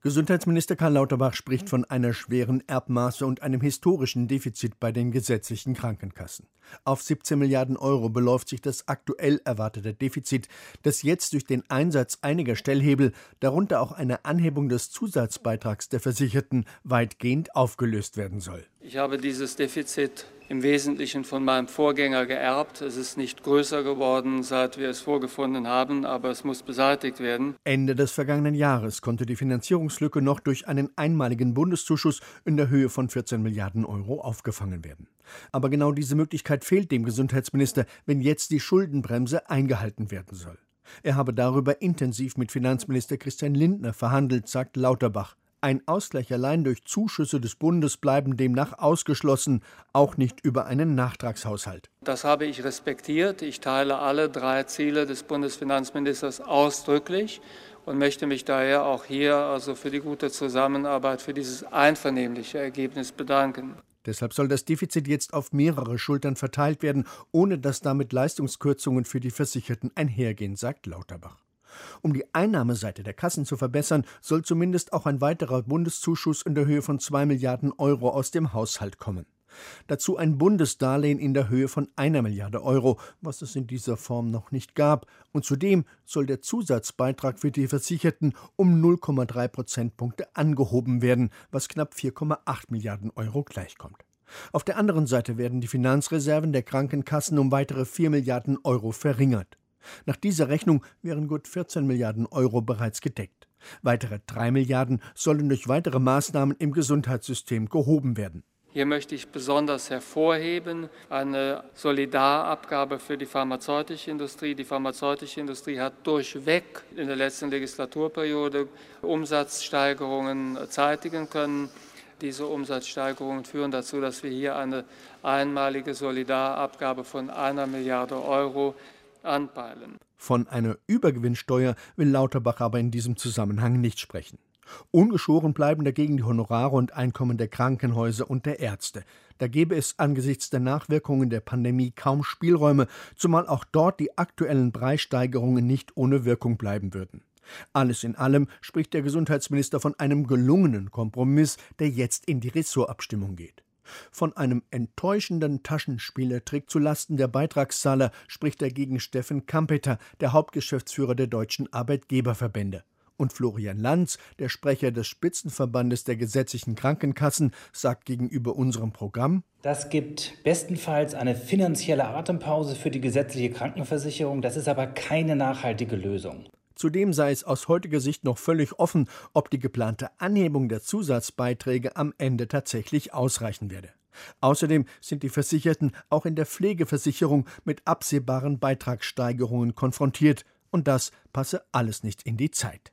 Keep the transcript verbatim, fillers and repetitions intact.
Gesundheitsminister Karl Lauterbach spricht von einer schweren Erbmaße und einem historischen Defizit bei den gesetzlichen Krankenkassen. Auf siebzehn Milliarden Euro beläuft sich das aktuell erwartete Defizit, das jetzt durch den Einsatz einiger Stellhebel, darunter auch eine Anhebung des Zusatzbeitrags der Versicherten, weitgehend aufgelöst werden soll. Ich habe dieses Defizit im Wesentlichen von meinem Vorgänger geerbt. Es ist nicht größer geworden, seit wir es vorgefunden haben, aber es muss beseitigt werden. Ende des vergangenen Jahres konnte die Finanzierungslücke noch durch einen einmaligen Bundeszuschuss in der Höhe von vierzehn Milliarden Euro aufgefangen werden. Aber genau diese Möglichkeit fehlt dem Gesundheitsminister, wenn jetzt die Schuldenbremse eingehalten werden soll. Er habe darüber intensiv mit Finanzminister Christian Lindner verhandelt, sagt Lauterbach. Ein Ausgleich allein durch Zuschüsse des Bundes bleiben demnach ausgeschlossen, auch nicht über einen Nachtragshaushalt. Das habe ich respektiert. Ich teile alle drei Ziele des Bundesfinanzministers ausdrücklich und möchte mich daher auch hier also für die gute Zusammenarbeit, für dieses einvernehmliche Ergebnis bedanken. Deshalb soll das Defizit jetzt auf mehrere Schultern verteilt werden, ohne dass damit Leistungskürzungen für die Versicherten einhergehen, sagt Lauterbach. Um die Einnahmeseite der Kassen zu verbessern, soll zumindest auch ein weiterer Bundeszuschuss in der Höhe von zwei Milliarden Euro aus dem Haushalt kommen. Dazu ein Bundesdarlehen in der Höhe von einer Milliarde Euro, was es in dieser Form noch nicht gab. Und zudem soll der Zusatzbeitrag für die Versicherten um null Komma drei Prozentpunkte angehoben werden, was knapp vier Komma acht Milliarden Euro gleichkommt. Auf der anderen Seite werden die Finanzreserven der Krankenkassen um weitere vier Milliarden Euro verringert. Nach dieser Rechnung wären gut vierzehn Milliarden Euro bereits gedeckt. Weitere drei Milliarden sollen durch weitere Maßnahmen im Gesundheitssystem gehoben werden. Hier möchte ich besonders hervorheben eine Solidarabgabe für die pharmazeutische Industrie. Die pharmazeutische Industrie hat durchweg in der letzten Legislaturperiode Umsatzsteigerungen zeitigen können. Diese Umsatzsteigerungen führen dazu, dass wir hier eine einmalige Solidarabgabe von einer Milliarde Euro anpeilen. Von einer Übergewinnsteuer will Lauterbach aber in diesem Zusammenhang nicht sprechen. Ungeschoren bleiben dagegen die Honorare und Einkommen der Krankenhäuser und der Ärzte. Da gäbe es angesichts der Nachwirkungen der Pandemie kaum Spielräume, zumal auch dort die aktuellen Preissteigerungen nicht ohne Wirkung bleiben würden. Alles in allem spricht der Gesundheitsminister von einem gelungenen Kompromiss, der jetzt in die Ressortabstimmung geht. Von einem enttäuschenden Taschenspielertrick zulasten der Beitragszahler spricht dagegen Steffen Kampeter, der Hauptgeschäftsführer der Deutschen Arbeitgeberverbände. Und Florian Lanz, der Sprecher des Spitzenverbandes der gesetzlichen Krankenkassen, sagt gegenüber unserem Programm: Das gibt bestenfalls eine finanzielle Atempause für die gesetzliche Krankenversicherung, das ist aber keine nachhaltige Lösung. Zudem sei es aus heutiger Sicht noch völlig offen, ob die geplante Anhebung der Zusatzbeiträge am Ende tatsächlich ausreichen werde. Außerdem sind die Versicherten auch in der Pflegeversicherung mit absehbaren Beitragssteigerungen konfrontiert. Und das passe alles nicht in die Zeit.